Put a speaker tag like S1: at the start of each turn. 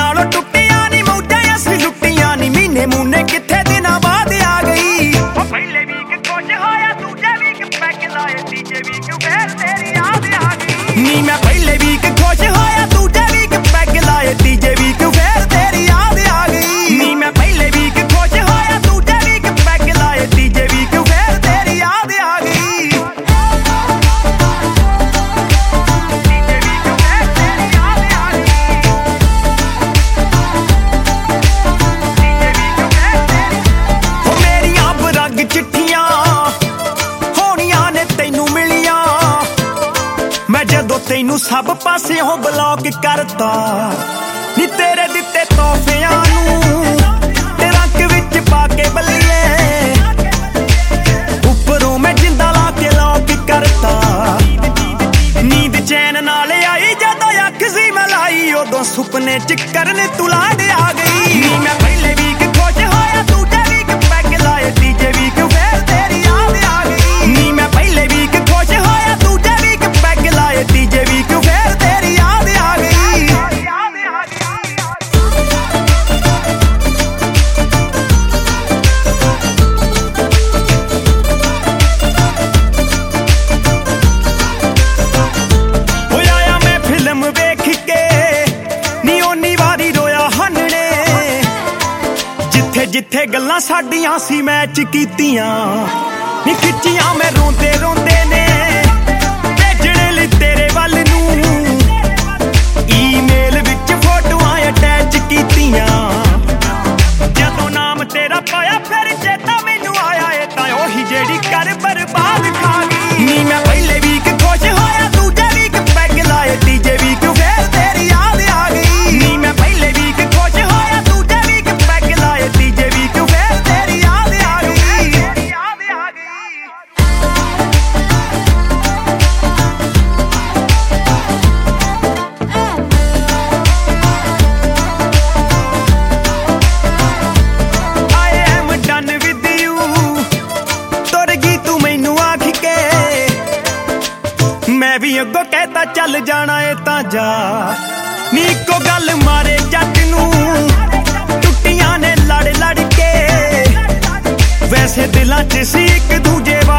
S1: नालों टुटियां नी मौजां असीं लुटियां नी महीने मूने किथे दिनां बाद आ गई पहले वीक कुछ होया दूजे वीक पैग लाए तीजे वीक फिर तेरी याद आ गई नी मैं पहले वीक खुश होया दूजे वीक पैग लाए तीजे वीक फिर तेरी याद आ गई नी मैं पहले वीक खुश होया दूजे वीक पैग लाए तीजे वीक फिर तेरी याद आ गई चिट्ठियां होनियां ने तैनू मिलियां मैं जदों तैनू सब पासियों ब्लॉक करता नी तेरे दिते तोहफियां नू ते रंग विच पाके बल्लिए उपरों मैं जिंदा ला के लॉक करता नींद चैन नाल आई जदों अख सी मैं लाई उदों सुपने च करन तू लाड आ गई नी मैं पहले वीक खुश होया दूजे वीक पैग लाए तीजे वीक फिर तेरी याद आ गई नी मैं पहले वीक खुश होया दूजे वीक पैग लाए तीजे वीक फिर तेरी याद आ गई होया मैं फिल्म वेख के नी ओनी वारी रोया हन्ने जिथे जिथे गल्लां साडियां सी मैच कीतियां नी खिच्चियां मैं रोंदे रोंदे ने भेजणे लई तेरे वल नूं ईमेल विच फोटोआं अटैच कीतियां जदों नाम तेरा पाया फिर चेता मैनू आया ए तां ओही जेड़ी कर बर्बाद खा गई नी मैं पहले वीक खुश होया दूजे वीक पैग लाए तीजे वीक फिर तेरी याद आ गई नी मैं पहले वीक खुश होया दूजे वीक पैग लाए तीजे वीक फिर तेरी याद आ गई I am done with you तुर गई तू मैनू आख के मैं भी अगों कहता चल जाना है तां जा नी इक्को गल मारे जट नू टुटियां ने लड़ लड़ के वैसे दिलां च सी एक दूजे